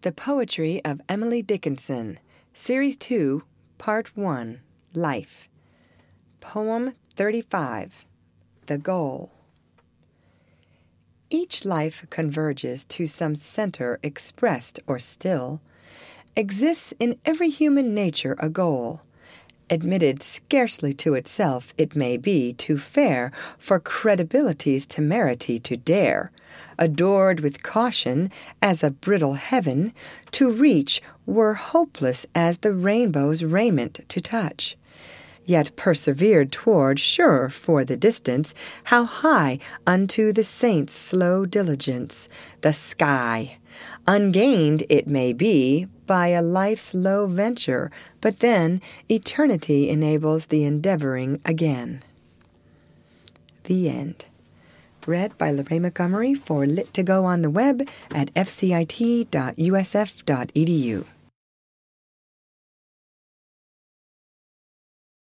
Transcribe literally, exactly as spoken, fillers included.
The Poetry of Emily Dickinson, Series two, Part one, Life. Poem thirty-five, The Goal. Each life converges to some center expressed or still. Exists in every human nature a goal. Admitted scarcely to itself, it may be too fair for credibility's temerity to dare, adored with caution as a brittle heaven, to reach were hopeless as the rainbow's raiment to touch. Yet persevered toward, sure for the distance, how high unto the saints' slow diligence, the sky, ungained it may be by a life's low venture, but then eternity enables the endeavoring again. The end. Read by Lorraine Montgomery for Lit to Go on the web at f c i t dot u s f dot e d u.